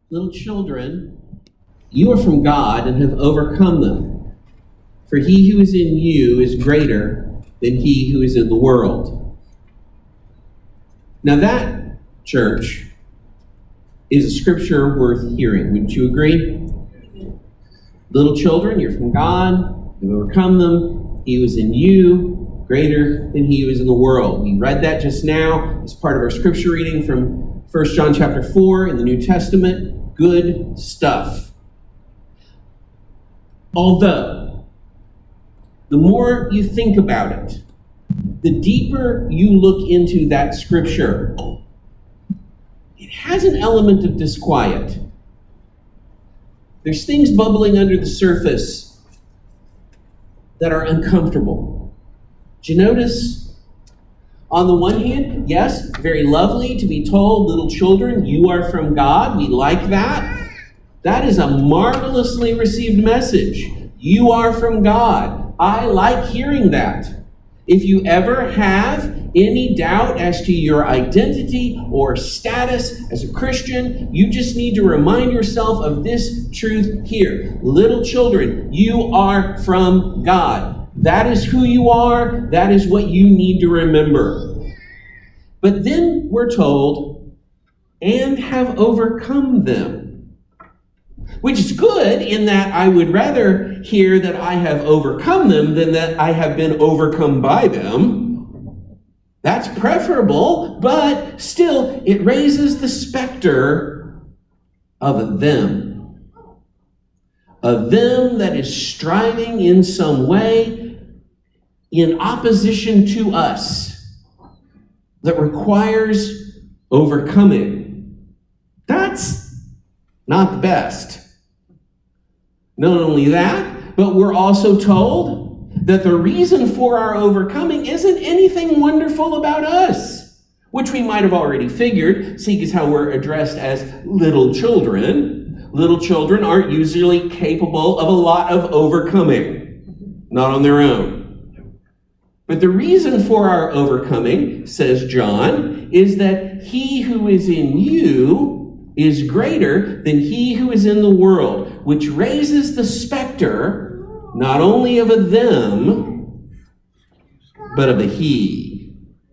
Little children, you are from God and have overcome them. For he who is in you is greater than he who is in the world. Now that, church, is a scripture worth hearing. Wouldn't you agree? Little children, you're from God, you've overcome them. He who is in you, greater than he who is in the world. We read that just now as part of our scripture reading from 1 John chapter 4 in the New Testament. Good stuff. Although, the more you think about it, the deeper you look into that scripture, it has an element of disquiet. There's things bubbling under the surface that are uncomfortable. Did you notice? On the one hand, yes, very lovely to be told, little children, you are from God. We like that. That is a marvelously received message. You are from God. I like hearing that. If you ever have any doubt as to your identity or status as a Christian, you just need to remind yourself of this truth here. Little children, you are from God. That is who you are. That is what you need to remember. But then we're told, and have overcome them. Which is good in that I would rather hear that I have overcome them than that I have been overcome by them. That's preferable, but still it raises the specter of them. Of them that is striving in some way in opposition to us, that requires overcoming. That's not the best. Not only that, but we're also told that the reason for our overcoming isn't anything wonderful about us, which we might have already figured, seeing as how we're addressed as little children. Little children aren't usually capable of a lot of overcoming, not on their own. But the reason for our overcoming, says John, is that he who is in you is greater than he who is in the world, which raises the specter not only of a them, but of a he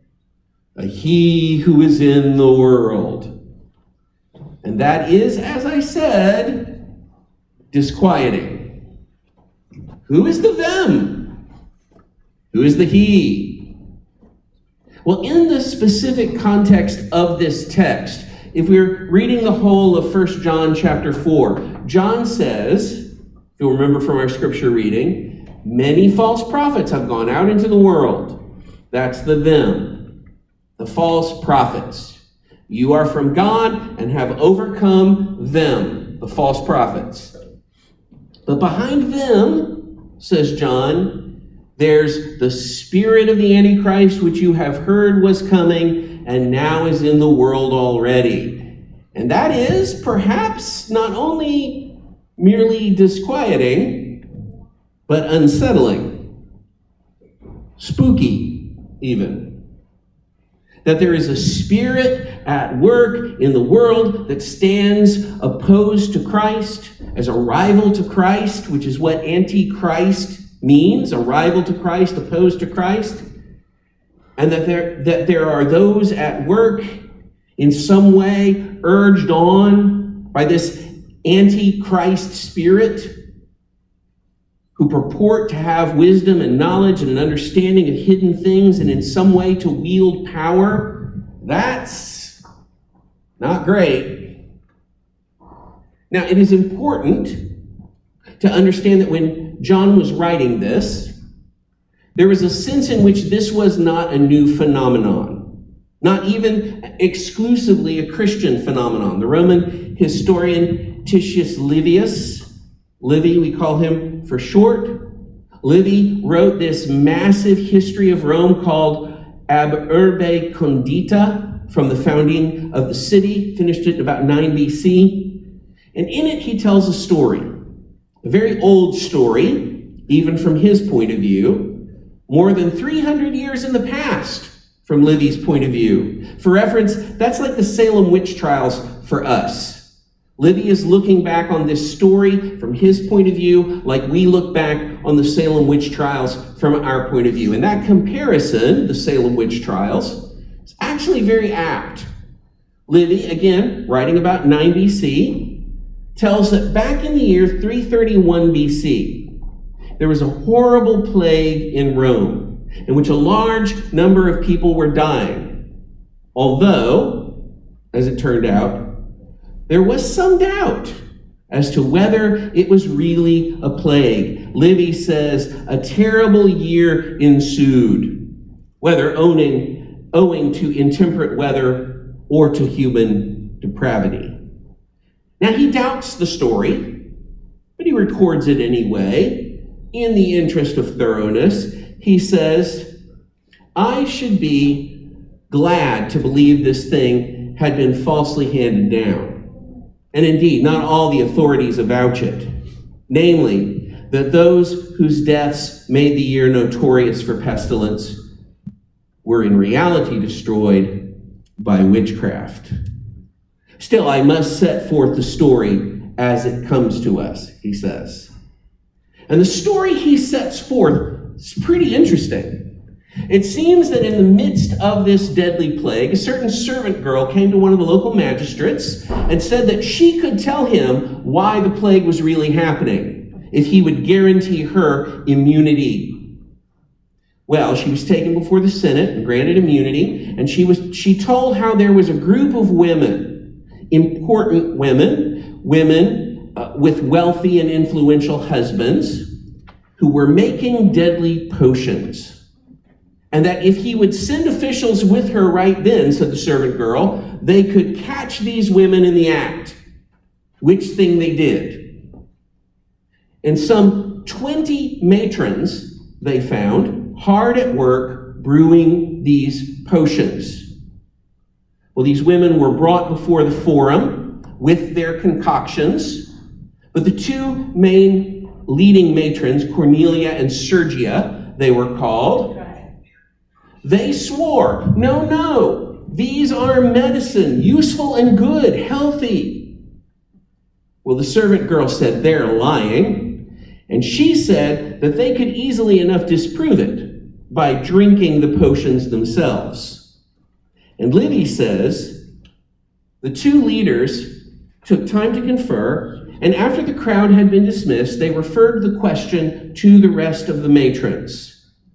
who is in the world. And that is, as I said, disquieting. Who is the them? Who is the he? Well, in the specific context of this text, if we're reading the whole of 1 John chapter 4, John says, if you'll remember from our scripture reading, many false prophets have gone out into the world. That's the them, the false prophets. You are from God and have overcome them, the false prophets. But behind them, says John, there's the spirit of the Antichrist, which you have heard was coming and now is in the world already. And that is perhaps not only merely disquieting, but unsettling, spooky even. That there is a spirit at work in the world that stands opposed to Christ, as a rival to Christ, which is what Antichrist means, a rival to Christ, opposed to Christ, and that there are those at work in some way urged on by this Antichrist spirit who purport to have wisdom and knowledge and an understanding of hidden things and in some way to wield power. That's not great. Now, it is important to understand that when John was writing this, there was a sense in which this was not a new phenomenon, not even exclusively a Christian phenomenon. The Roman historian Titius Livius, Livy we call him for short, Livy wrote this massive history of Rome called Ab Urbe Condita, from the founding of the city, finished it in about 9 BC. And in it he tells a story. A very old story, even from his point of view, more than 300 years in the past from Livy's point of view. For reference, that's like the Salem witch trials for us. Livy is looking back on this story from his point of view, like we look back on the Salem witch trials from our point of view. And that comparison, the Salem witch trials, is actually very apt. Livy, again, writing about 9 BC, tells that back in the year 331 BC, there was a horrible plague in Rome, in which a large number of people were dying. Although, as it turned out, there was some doubt as to whether it was really a plague. Livy says a terrible year ensued, whether owing to intemperate weather or to human depravity. Now, he doubts the story, but he records it anyway. In the interest of thoroughness, he says, I should be glad to believe this thing had been falsely handed down. And indeed, not all the authorities avouch it. Namely, that those whose deaths made the year notorious for pestilence were in reality destroyed by witchcraft. Still, I must set forth the story as it comes to us, he says. And the story he sets forth is pretty interesting. It seems that in the midst of this deadly plague, a certain servant girl came to one of the local magistrates and said that she could tell him why the plague was really happening, if he would guarantee her immunity. Well, she was taken before the Senate and granted immunity, and she told how there was a group of women, important women with wealthy and influential husbands, who were making deadly potions. And that if he would send officials with her right then, said the servant girl, they could catch these women in the act, which thing they did. And some 20 matrons, they found, hard at work brewing these potions. Well, these women were brought before the forum with their concoctions, but the two main leading matrons, Cornelia and Sergia, they were called, they swore, no, these are medicine, useful and good, healthy. Well, the servant girl said they're lying, and she said that they could easily enough disprove it by drinking the potions themselves. And Livy says the two leaders took time to confer, and after the crowd had been dismissed, they referred the question to the rest of the matrons.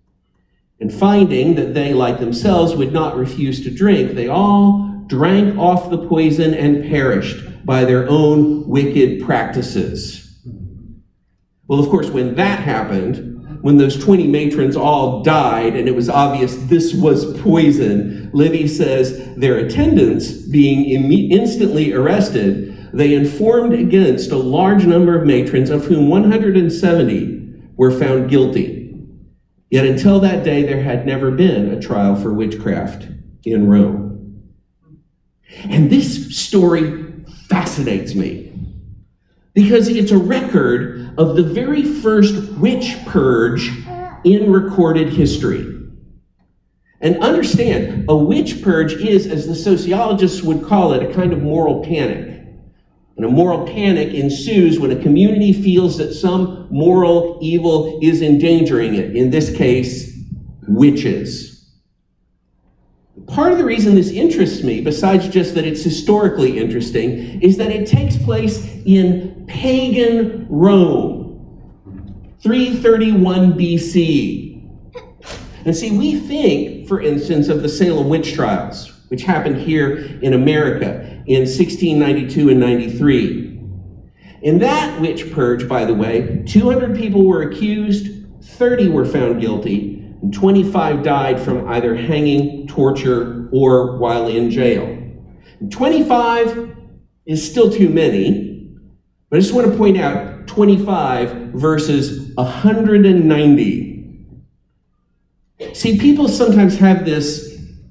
And finding that they, like themselves, would not refuse to drink, they all drank off the poison and perished by their own wicked practices. Well, of course, when that happened, when those 20 matrons all died and it was obvious this was poison, Livy says their attendants, being instantly arrested, they informed against a large number of matrons, of whom 170 were found guilty. Yet until that day, there had never been a trial for witchcraft in Rome. And this story fascinates me because it's a record of the very first witch purge in recorded history. And understand, a witch purge is, as the sociologists would call it, a kind of moral panic. And a moral panic ensues when a community feels that some moral evil is endangering it. In this case, witches. Part of the reason this interests me, besides just that it's historically interesting, is that it takes place in pagan Rome, 331 BC. And see, we think, for instance, of the Salem witch trials, which happened here in America in 1692 and 93. In that witch purge, by the way, 200 people were accused, 30 were found guilty, and 25 died from either hanging, torture, or while in jail. And 25 is still too many, but I just want to point out 25 versus 190. See, people sometimes have this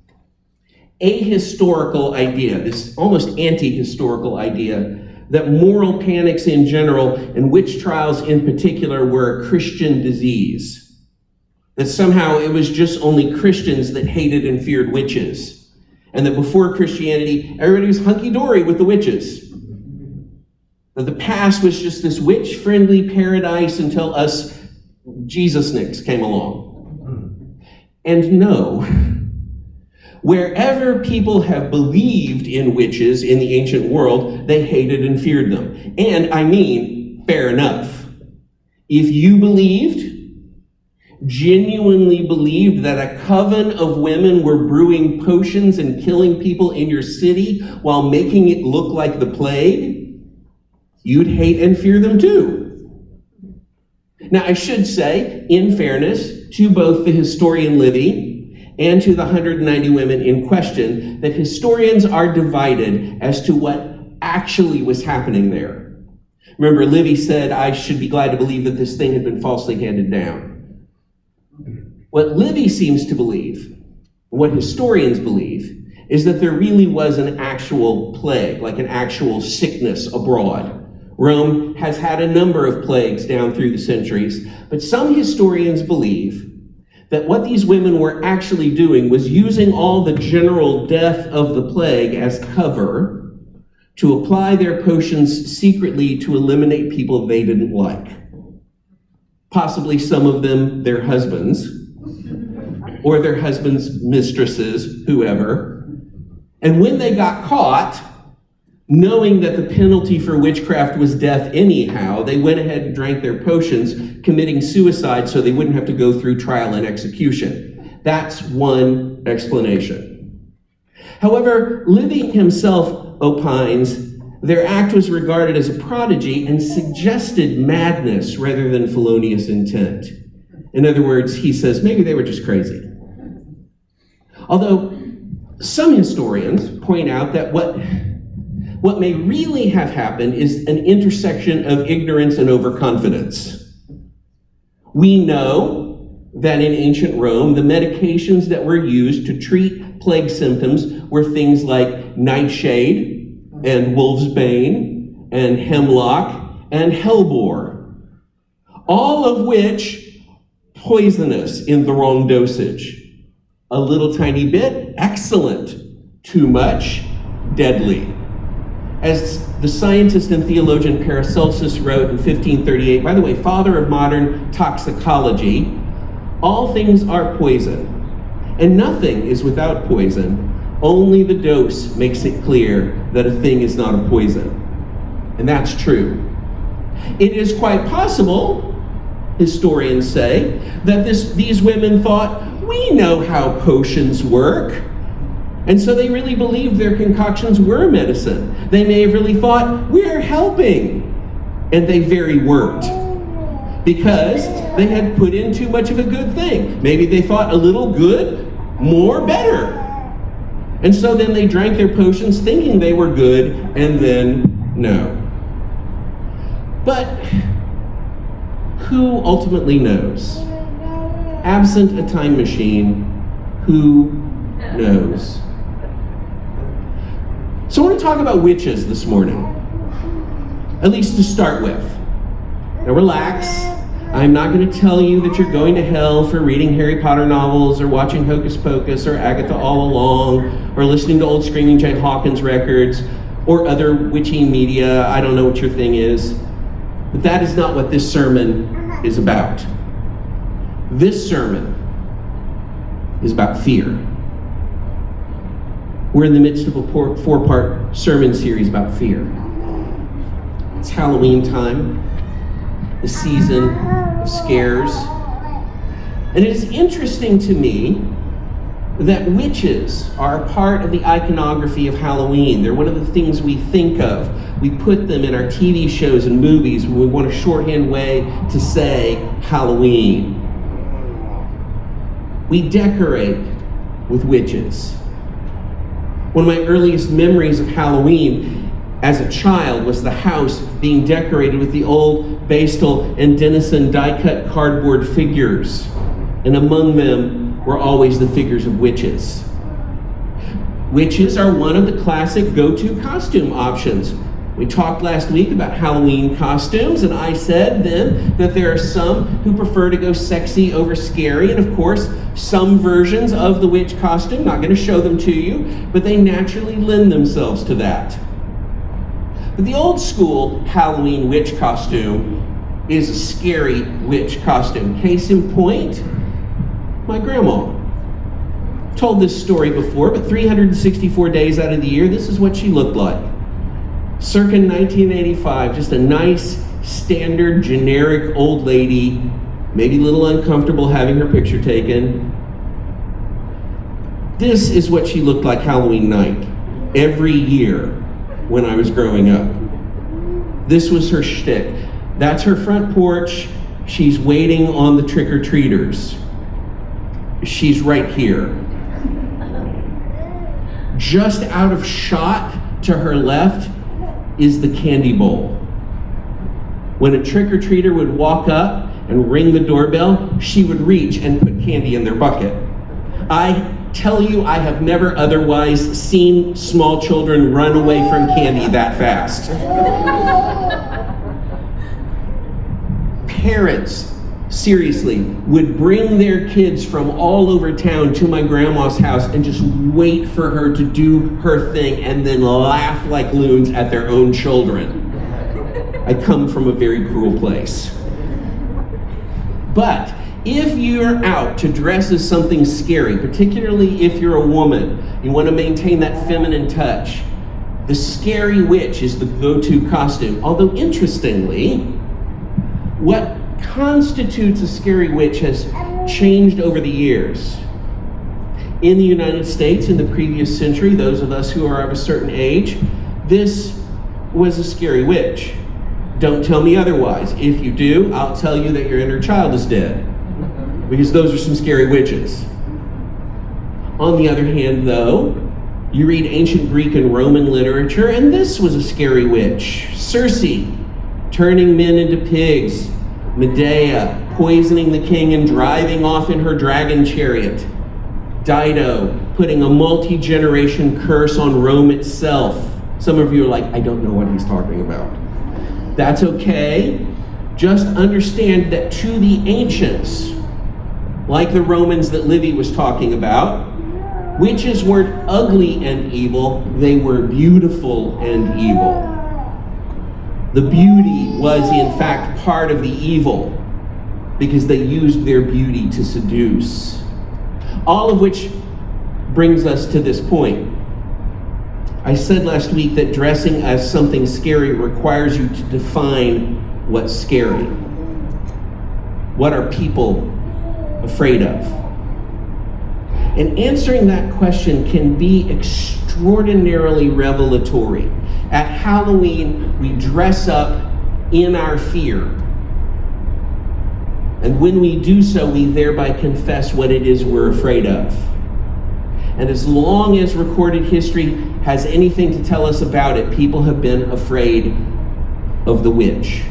ahistorical idea, this almost anti-historical idea, that moral panics in general and witch trials in particular were a Christian disease. That somehow it was just only Christians that hated and feared witches. And that before Christianity, everybody was hunky-dory with the witches. That the past was just this witch-friendly paradise until us Jesus-nicks came along. And no, wherever people have believed in witches in the ancient world, they hated and feared them. And I mean, fair enough. If you genuinely believed that a coven of women were brewing potions and killing people in your city while making it look like the plague, you'd hate and fear them too. Now, I should say, in fairness to both the historian Livy and to the 190 women in question, that historians are divided as to what actually was happening there. Remember, Livy said, I should be glad to believe that this thing had been falsely handed down. What Livy seems to believe, what historians believe, is that there really was an actual plague, like an actual sickness abroad. Rome has had a number of plagues down through the centuries, but some historians believe that what these women were actually doing was using all the general death of the plague as cover to apply their potions secretly to eliminate people they didn't like. Possibly some of them their husbands, or their husbands' mistresses, whoever. And when they got caught, knowing that the penalty for witchcraft was death anyhow, they went ahead and drank their potions, committing suicide so they wouldn't have to go through trial and execution. That's one explanation. However, Livy himself opines their act was regarded as a prodigy and suggested madness rather than felonious intent. In other words, he says maybe they were just crazy. Although some historians point out that what may really have happened is an intersection of ignorance and overconfidence. We know that in ancient Rome, the medications that were used to treat plague symptoms were things like nightshade and wolfsbane and hemlock and hellebore, all of which poisonous in the wrong dosage. A little tiny bit, excellent. Too much, deadly. As the scientist and theologian Paracelsus wrote in 1538, by the way, father of modern toxicology, all things are poison, and nothing is without poison. Only the dose makes it clear that a thing is not a poison. And that's true. It is quite possible, historians say, that these women thought, we know how potions work. And so they really believed their concoctions were medicine. They may have really thought, we're helping. And they very weren't. Because they had put in too much of a good thing. Maybe they thought a little good, more better. And so then they drank their potions thinking they were good, and then no. But who ultimately knows? Absent a time machine, who knows? So I want to talk about witches this morning, at least to start with. Now relax. I'm not going to tell you that you're going to hell for reading Harry Potter novels or watching Hocus Pocus or Agatha All Along or listening to old Screaming Jay Hawkins records or other witchy media. I don't know what your thing is. But that is not what this sermon is about. This sermon is about fear. We're in the midst of a four-part sermon series about fear. It's Halloween time, the season of scares. And it is interesting to me that witches are a part of the iconography of Halloween. They're one of the things we think of. We put them in our TV shows and movies when we want a shorthand way to say Halloween. We decorate with witches. One of my earliest memories of Halloween as a child was the house being decorated with the old Bastel and Denison die-cut cardboard figures. And among them were always the figures of witches. Witches are one of the classic go-to costume options. We talked last week about Halloween costumes, and I said then that there are some who prefer to go sexy over scary, and of course, some versions of the witch costume, not going to show them to you, but they naturally lend themselves to that. But the old school Halloween witch costume is a scary witch costume. Case in point, my grandma. Told this story before, but 364 days out of the year, this is what she looked like. Circa 1985, just a nice, standard, generic old lady, maybe a little uncomfortable having her picture taken. This is what she looked like Halloween night, every year when I was growing up. This was her shtick. That's her front porch. She's waiting on the trick-or-treaters. She's right here. Just out of shot to her left is the candy bowl. When a trick-or-treater would walk up and ring the doorbell, she would reach and put candy in their bucket. I tell you, I have never otherwise seen small children run away from candy that fast. Parents, seriously, would bring their kids from all over town to my grandma's house and just wait for her to do her thing and then laugh like loons at their own children. I come from a very cruel place. But if you're out to dress as something scary, particularly if you're a woman, you want to maintain that feminine touch, the scary witch is the go-to costume. Although interestingly, what constitutes a scary witch has changed over the years. In the United States, in the previous century, those of us who are of a certain age, this was a scary witch. Don't tell me otherwise. If you do, I'll tell you that your inner child is dead, because those are some scary witches. On the other hand, though, you read ancient Greek and Roman literature, and this was a scary witch. Circe, turning men into pigs. Medea, poisoning the king and driving off in her dragon chariot. Dido, putting a multi-generation curse on Rome itself. Some of you are like, I don't know what he's talking about. That's okay. Just understand that to the ancients, like the Romans that Livy was talking about, witches weren't ugly and evil, they were beautiful and evil. The beauty was in fact part of the evil because they used their beauty to seduce. All of which brings us to this point. I said last week that dressing as something scary requires you to define what's scary. What are people afraid of? And answering that question can be extraordinarily revelatory. At Halloween, we dress up in our fear. And when we do so, we thereby confess what it is we're afraid of. And as long as recorded history has anything to tell us about it, people have been afraid of the witch.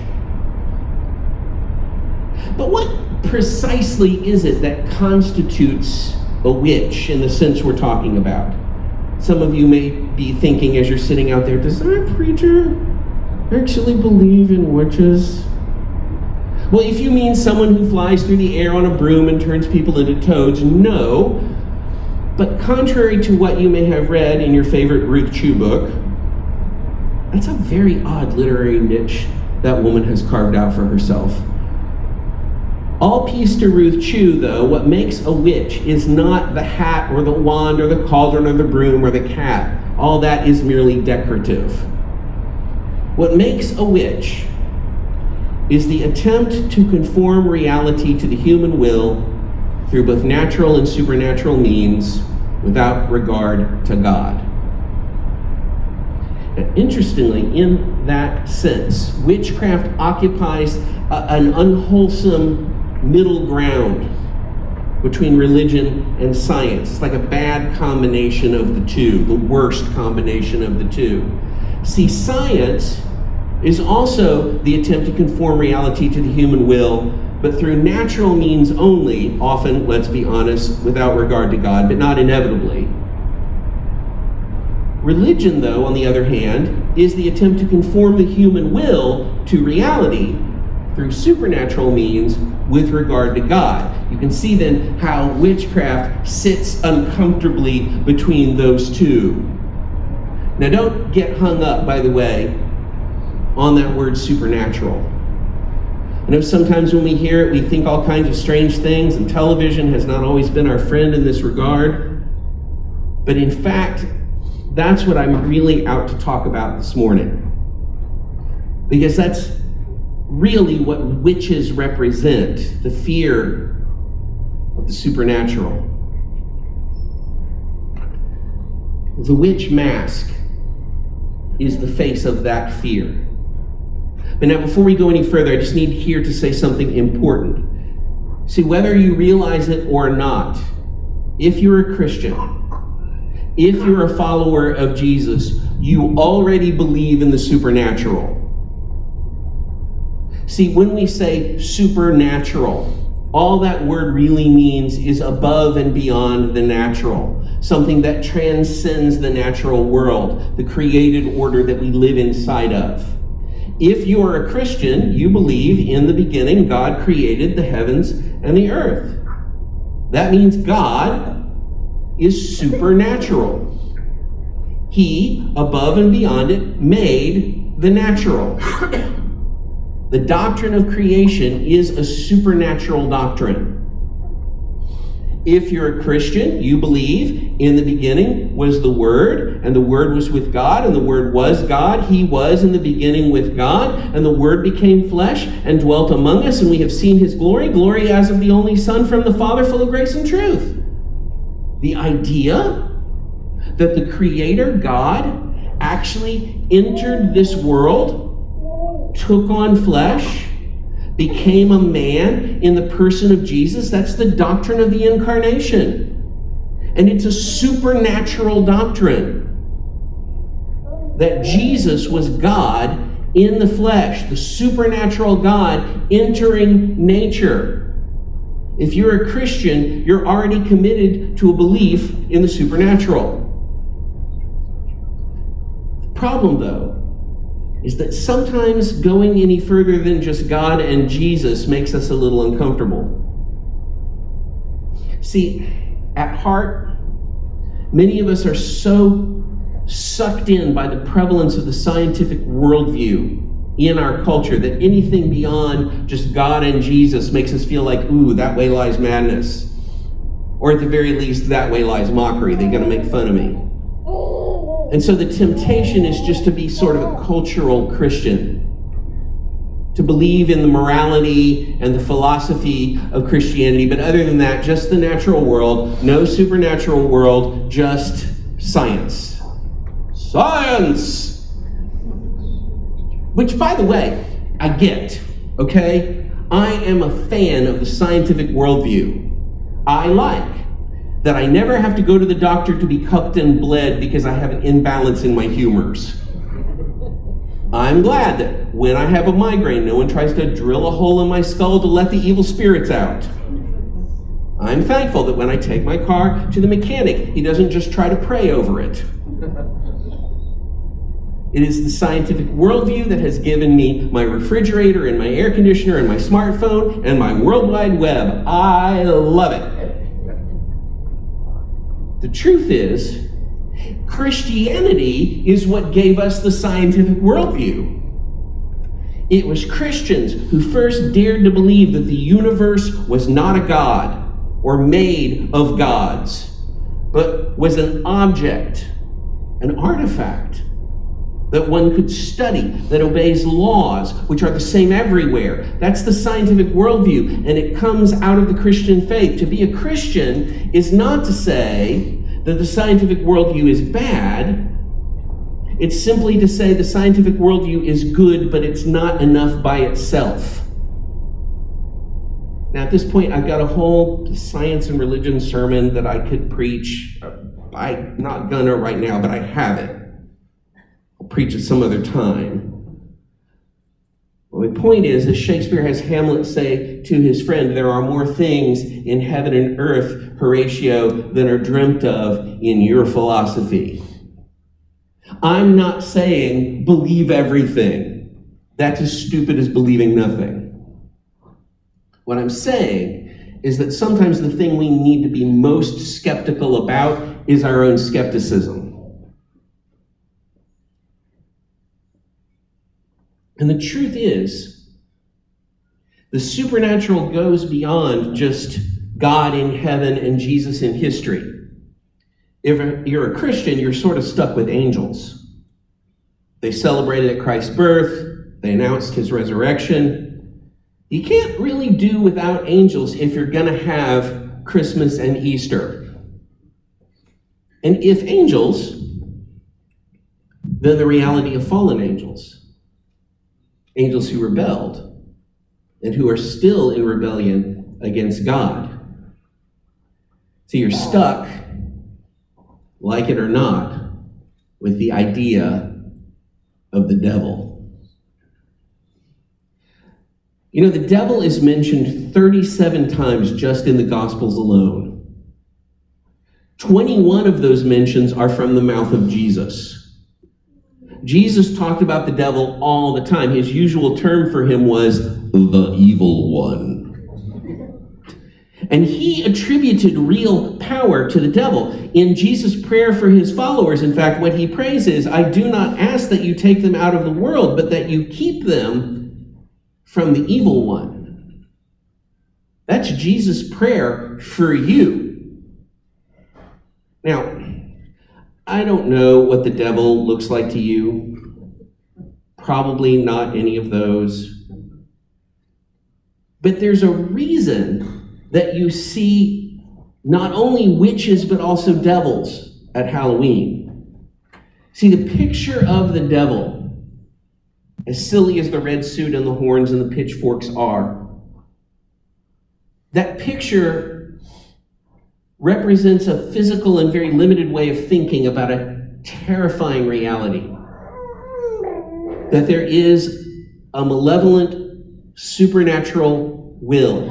But what precisely is it that constitutes a witch in the sense we're talking about? Some of you may be thinking as you're sitting out there, does that preacher actually believe in witches? Well, if you mean someone who flies through the air on a broom and turns people into toads, no. But contrary to what you may have read in your favorite Ruth Chu book, that's a very odd literary niche that woman has carved out for herself. All peace to Ruth Chu, though, what makes a witch is not the hat or the wand or the cauldron or the broom or the cat. All that is merely decorative. What makes a witch is the attempt to conform reality to the human will through both natural and supernatural means without regard to God. And interestingly, in that sense, witchcraft occupies an unwholesome middle ground between religion and science. It's like a bad combination of the two, the worst combination of the two. See, science is also the attempt to conform reality to the human will, but through natural means only, often, let's be honest, without regard to God, but not inevitably. Religion, though, on the other hand, is the attempt to conform the human will to reality through supernatural means with regard to God. You can see then how witchcraft sits uncomfortably between those two. Now don't get hung up, by the way, on that word supernatural. I know sometimes when we hear it, we think all kinds of strange things, and television has not always been our friend in this regard. But in fact, that's what I'm really out to talk about this morning. Because that's really what witches represent, the fear of the supernatural. The witch mask is the face of that fear. But now, before we go any further, I just need here to say something important. See, whether you realize it or not, if you're a Christian, if you're a follower of Jesus, you already believe in the supernatural. See, when we say supernatural, all that word really means is above and beyond the natural, something that transcends the natural world, the created order that we live inside of. If you are a Christian, you believe in the beginning God created the heavens and the earth. That means God is supernatural. He, above and beyond it, made the natural. The doctrine of creation is a supernatural doctrine. If you're a Christian, you believe in the beginning was the Word, and the Word was with God, and the Word was God. He was in the beginning with God, and the Word became flesh and dwelt among us, and we have seen His glory, glory as of the only Son from the Father, full of grace and truth. The idea that the Creator, God, actually entered this world, took on flesh, became a man in the person of Jesus, that's the doctrine of the incarnation. And it's a supernatural doctrine that Jesus was God in the flesh, the supernatural God entering nature. If you're a Christian, you're already committed to a belief in the supernatural. The problem, though, is that sometimes going any further than just God and Jesus makes us a little uncomfortable. See, at heart, many of us are so sucked in by the prevalence of the scientific worldview in our culture that anything beyond just God and Jesus makes us feel like, ooh, that way lies madness. Or at the very least, that way lies mockery. They're going to make fun of me. And so the temptation is just to be sort of a cultural Christian, to believe in the morality and the philosophy of Christianity, but other than that, just the natural world, no supernatural world, just science. Science! Which, by the way, I get, okay? I am a fan of the scientific worldview. I like that I never have to go to the doctor to be cupped and bled because I have an imbalance in my humors. I'm glad that when I have a migraine, no one tries to drill a hole in my skull to let the evil spirits out. I'm thankful that when I take my car to the mechanic, he doesn't just try to pray over it. It is the scientific worldview that has given me my refrigerator and my air conditioner and my smartphone and my World Wide Web. I love it. The truth is, Christianity is what gave us the scientific worldview. It was Christians who first dared to believe that the universe was not a god or made of gods, but was an object, an artifact that one could study, that obeys laws, which are the same everywhere. That's the scientific worldview, and it comes out of the Christian faith. To be a Christian is not to say that the scientific worldview is bad. It's simply to say the scientific worldview is good, but it's not enough by itself. Now, at this point, I've got a whole science and religion sermon that I could preach. I'm not gonna right now, but I have it. I'll preach it some other time. Well, the point is, as Shakespeare has Hamlet say to his friend, there are more things in heaven and earth, Horatio, than are dreamt of in your philosophy. I'm not saying believe everything. That's as stupid as believing nothing. What I'm saying is that sometimes the thing we need to be most skeptical about is our own skepticism. And the truth is, the supernatural goes beyond just God in heaven and Jesus in history. If you're a Christian, you're sort of stuck with angels. They celebrated Christ's birth. They announced his resurrection. You can't really do without angels if you're going to have Christmas and Easter. And if angels, then the reality of fallen angels. Angels who rebelled and who are still in rebellion against God. So you're stuck, like it or not, with the idea of the devil. You know, the devil is mentioned 37 times just in the Gospels alone. 21 of those mentions are from the mouth of Jesus. Jesus talked about the devil all the time. His usual term for him was the evil one. And he attributed real power to the devil. In Jesus' prayer for his followers, in fact, what he prays is, I do not ask that you take them out of the world, but that you keep them from the evil one. That's Jesus' prayer for you. Now, I don't know what the devil looks like to you. Probably not any of those. But there's a reason that you see not only witches, but also devils at Halloween. See, the picture of the devil, as silly as the red suit and the horns and the pitchforks are, that picture represents a physical and very limited way of thinking about a terrifying reality. That there is a malevolent, supernatural will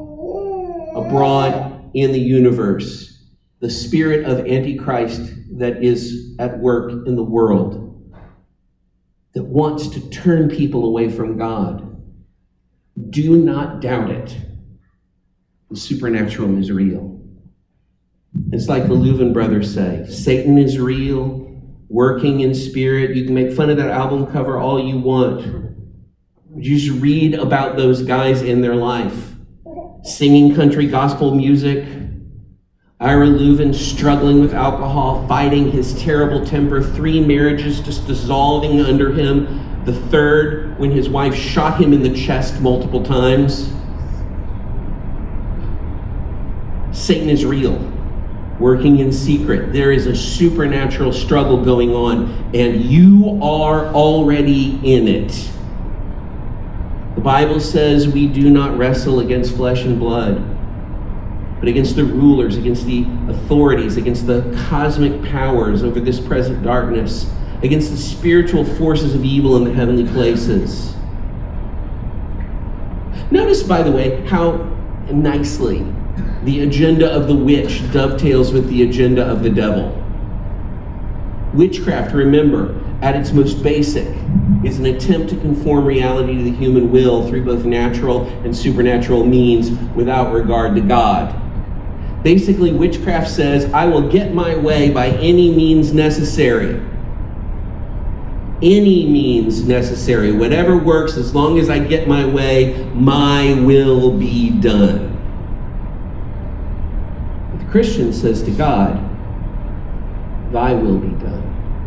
abroad in the universe. The spirit of Antichrist that is at work in the world. That wants to turn people away from God. Do not doubt it. The supernatural is real. It's like the Louvin brothers say, Satan is real, working in spirit. You can make fun of that album cover all you want. You just read about those guys in their life. Singing country gospel music. Ira Louvin struggling with alcohol, fighting his terrible temper. 3 marriages just dissolving under him. The 3rd, when his wife shot him in the chest multiple times. Satan is real. Working in secret. There is a supernatural struggle going on, and you are already in it. The Bible says we do not wrestle against flesh and blood, but against the rulers, against the authorities, against the cosmic powers over this present darkness, against the spiritual forces of evil in the heavenly places. Notice, by the way, how nicely the agenda of the witch dovetails with the agenda of the devil. Witchcraft, remember, at its most basic, is an attempt to conform reality to the human will through both natural and supernatural means without regard to God. Basically, witchcraft says, I will get my way by any means necessary. Any means necessary. Whatever works, as long as I get my way, my will be done. Christian says to God, thy will be done.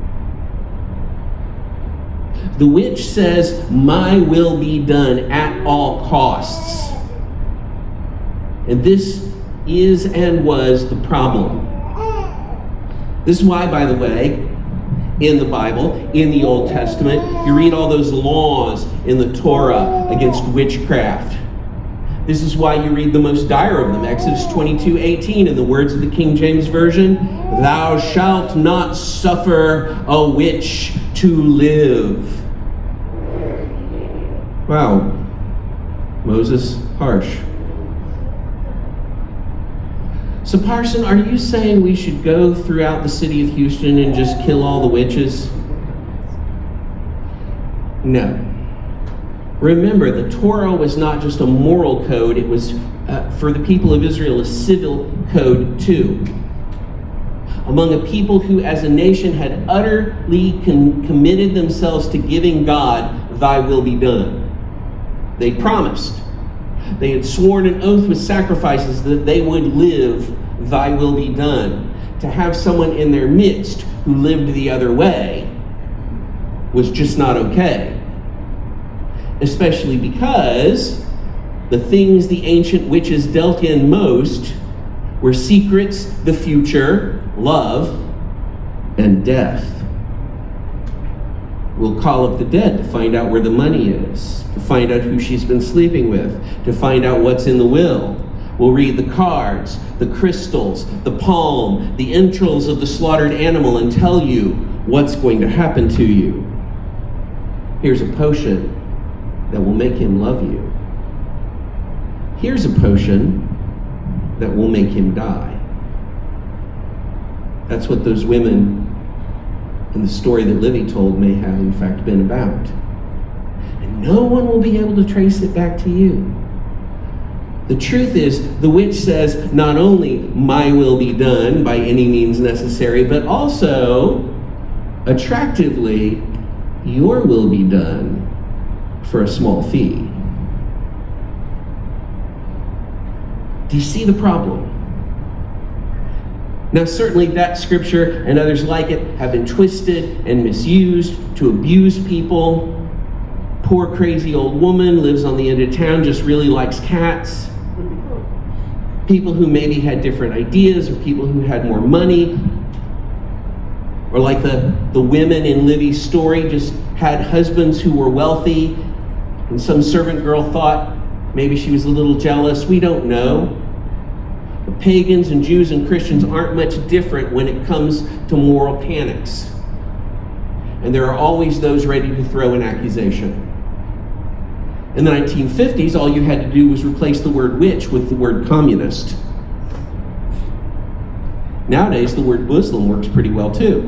The witch says, my will be done at all costs. And this is and was the problem. This is why, by the way, in the Bible, in the Old Testament, you read all those laws in the Torah against witchcraft. This is why you read the most dire of them. Exodus 22:18, in the words of the King James Version, thou shalt not suffer a witch to live. Wow. Moses, harsh. So Parson, are you saying we should go throughout the city of Houston and just kill all the witches? No. Remember, the Torah was not just a moral code, it was, for the people of Israel, a civil code too. Among a people who as a nation had utterly committed themselves to giving God thy will be done. They promised. They had sworn an oath with sacrifices that they would live, thy will be done. To have someone in their midst who lived the other way was just not okay. Especially because the things the ancient witches dealt in most were secrets, the future, love, and death. We'll call up the dead to find out where the money is, to find out who she's been sleeping with, to find out what's in the will. We'll read the cards, the crystals, the palm, the entrails of the slaughtered animal, and tell you what's going to happen to you. Here's a potion that will make him love you. Here's a potion that will make him die. That's what those women in the story that Livy told may have in fact been about. And no one will be able to trace it back to you. The truth is, the witch says, not only my will be done by any means necessary, but also, attractively, your will be done for a small fee. Do you see the problem? Now, certainly that scripture and others like it have been twisted and misused to abuse people. Poor crazy old woman lives on the end of town, just really likes cats. People who maybe had different ideas, or people who had more money, or like the women in Livy's story, just had husbands who were wealthy, and some servant girl thought maybe she was a little jealous. We don't know. But pagans and Jews and Christians aren't much different when it comes to moral panics. And there are always those ready to throw an accusation. In the 1950s, all you had to do was replace the word witch with the word communist. Nowadays, the word Muslim works pretty well too.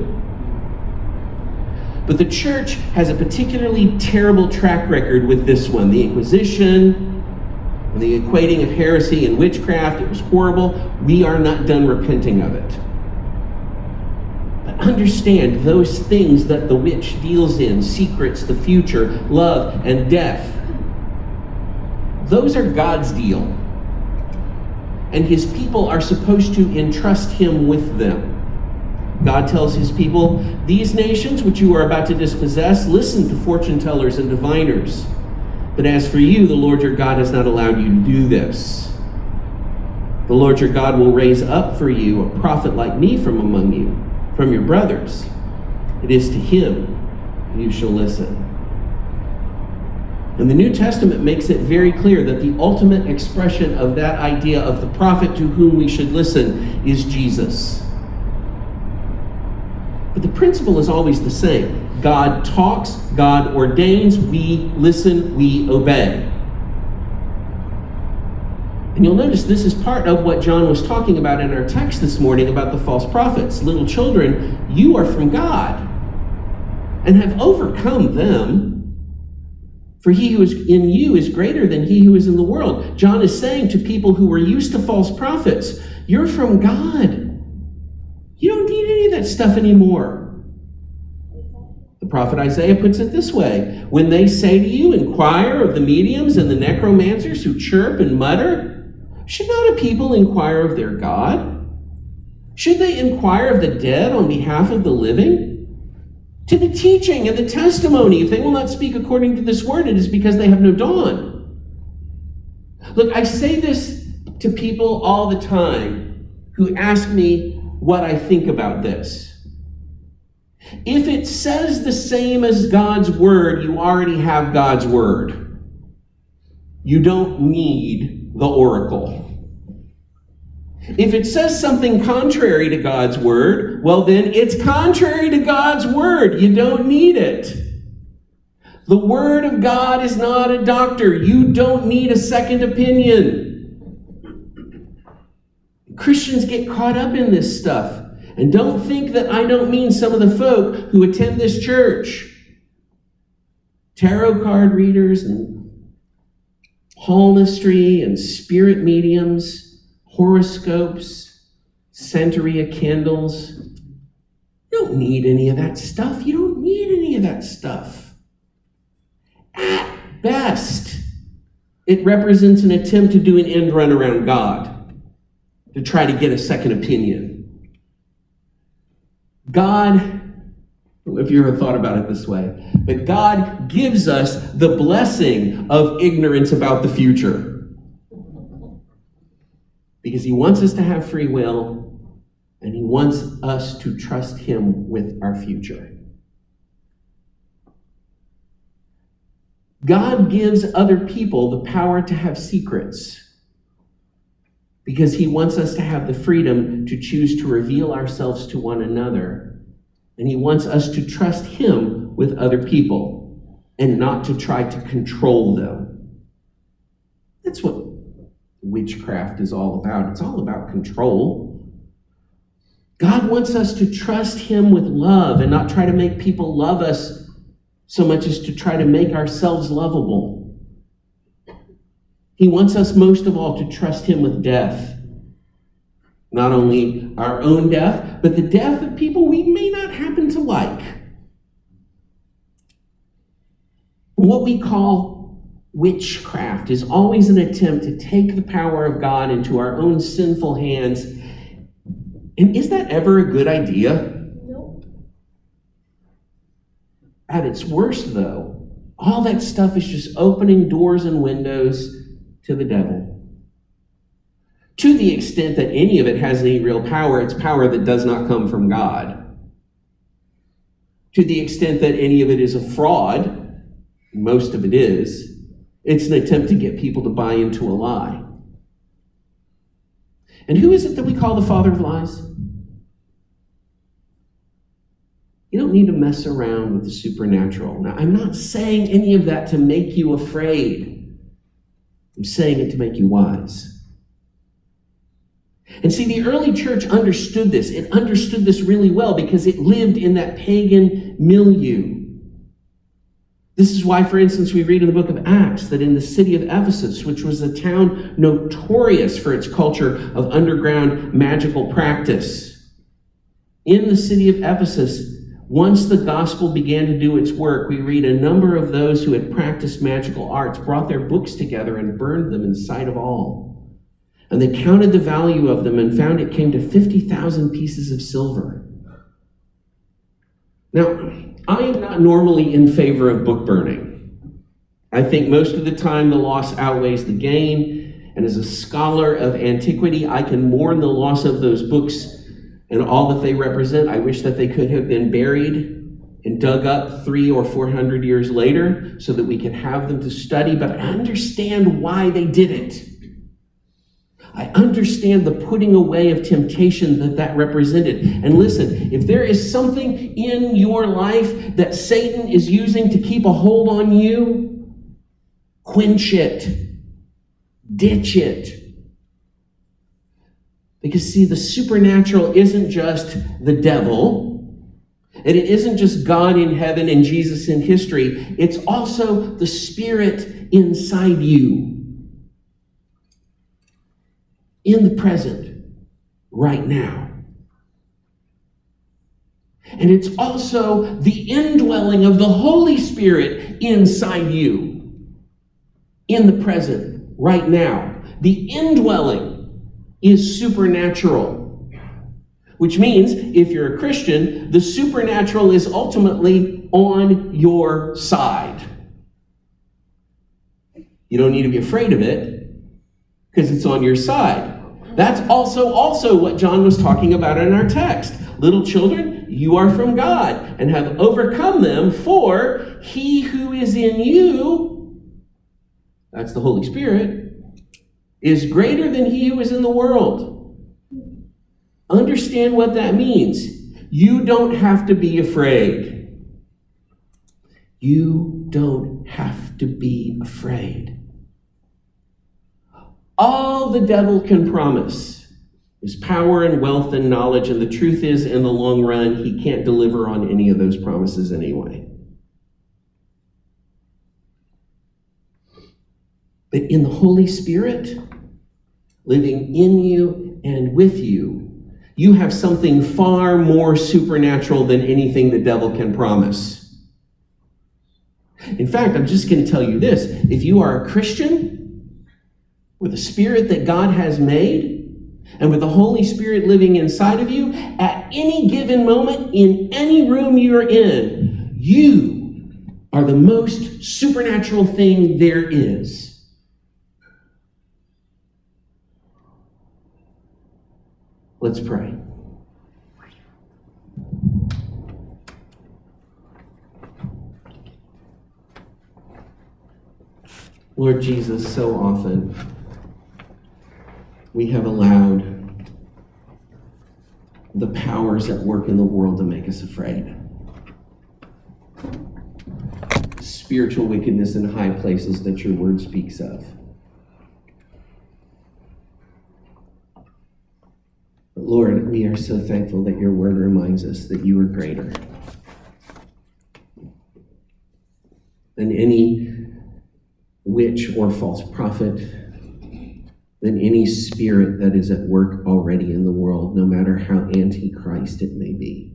But the church has a particularly terrible track record with this one. The Inquisition, and the equating of heresy and witchcraft, it was horrible. We are not done repenting of it. But understand those things that the witch deals in, secrets, the future, love, and death, those are God's deal. And his people are supposed to entrust him with them. God tells his people, these nations which you are about to dispossess, listen to fortune tellers and diviners. But as for you, the Lord your God has not allowed you to do this. The Lord your God will raise up for you a prophet like me from among you, from your brothers. It is to him you shall listen. And the New Testament makes it very clear that the ultimate expression of that idea of the prophet to whom we should listen is Jesus. But the principle is always the same. God talks, God ordains, we listen, we obey. And you'll notice this is part of what John was talking about in our text this morning about the false prophets. Little children, you are from God and have overcome them. For he who is in you is greater than he who is in the world. John is saying to people who were used to false prophets, you're from God. You don't need any of that stuff anymore. The prophet Isaiah puts it this way. When they say to you, inquire of the mediums and the necromancers who chirp and mutter, should not a people inquire of their God? Should they inquire of the dead on behalf of the living? To the teaching and the testimony, if they will not speak according to this word, it is because they have no dawn. Look, I say this to people all the time who ask me what I think about this. If it says the same as God's word, you already have God's word. You don't need the oracle. If it says something contrary to God's word, well then it's contrary to God's word. You don't need it. The word of God is not a doctor. You don't need a second opinion. Christians get caught up in this stuff. And don't think that I don't mean some of the folk who attend this church. Tarot card readers and palmistry and spirit mediums, horoscopes, Santeria candles. You don't need any of that stuff. You don't need any of that stuff. best, it represents an attempt to do an end run around God, to try to get a second opinion. God, I don't know if you ever thought about it this way, but God gives us the blessing of ignorance about the future. Because he wants us to have free will, and he wants us to trust him with our future. God gives other people the power to have secrets because he wants us to have the freedom to choose to reveal ourselves to one another. And he wants us to trust him with other people and not to try to control them. That's what witchcraft is all about. It's all about control. God wants us to trust him with love and not try to make people love us so much as to try to make ourselves lovable. He wants us most of all to trust him with death. Not only our own death, but the death of people we may not happen to like. What we call witchcraft is always an attempt to take the power of God into our own sinful hands. And is that ever a good idea? At its worst, though, all that stuff is just opening doors and windows to the devil. To the extent that any of it has any real power, it's power that does not come from God. To the extent that any of it is a fraud, most of it is, it's an attempt to get people to buy into a lie. And who is it that we call the father of lies? You don't need to mess around with the supernatural. Now, I'm not saying any of that to make you afraid. I'm saying it to make you wise. And see, the early church understood this. It understood this really well because it lived in that pagan milieu. This is why, for instance, we read in the book of Acts that in the city of Ephesus, which was a town notorious for its culture of underground magical practice, in the city of Ephesus, once the gospel began to do its work, we read a number of those who had practiced magical arts brought their books together and burned them in the sight of all. And they counted the value of them and found it came to 50,000 pieces of silver. Now, I am not normally in favor of book burning. I think most of the time the loss outweighs the gain. And as a scholar of antiquity, I can mourn the loss of those books and all that they represent. I wish that they could have been buried and dug up 300 or 400 years later so that we could have them to study, but I understand why they did it. I understand the putting away of temptation that represented. And listen, if there is something in your life that Satan is using to keep a hold on you, quench it, ditch it. Because see, the supernatural isn't just the devil, and it isn't just God in heaven and Jesus in history. It's also the Spirit inside you, in the present, right now. And it's also the indwelling of the Holy Spirit inside you, in the present, right now. The indwelling is supernatural, which means if you're a Christian, the supernatural is ultimately on your side. You don't need to be afraid of it because it's on your side. That's also what John was talking about in our text. Little children, you are from God and have overcome them, for he who is in you, that's the Holy Spirit, is greater than he who is in the world. Understand what that means. You don't have to be afraid. You don't have to be afraid. All the devil can promise is power and wealth and knowledge, and the truth is, in the long run, he can't deliver on any of those promises anyway. But in the Holy Spirit, living in you and with you, you have something far more supernatural than anything the devil can promise. In fact, I'm just going to tell you this. If you are a Christian with a spirit that God has made, and with the Holy Spirit living inside of you, at any given moment, in any room you're in, you are the most supernatural thing there is. Let's pray. Lord Jesus, so often we have allowed the powers at work in the world to make us afraid. Spiritual wickedness in high places that your word speaks of. But Lord, we are so thankful that your word reminds us that you are greater than any witch or false prophet, than any spirit that is at work already in the world, no matter how antichrist it may be.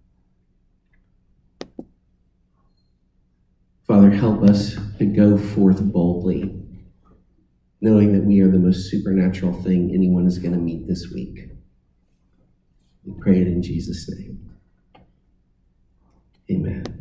Father, help us to go forth boldly, knowing that we are the most supernatural thing anyone is going to meet this week. We pray it in Jesus' name. Amen.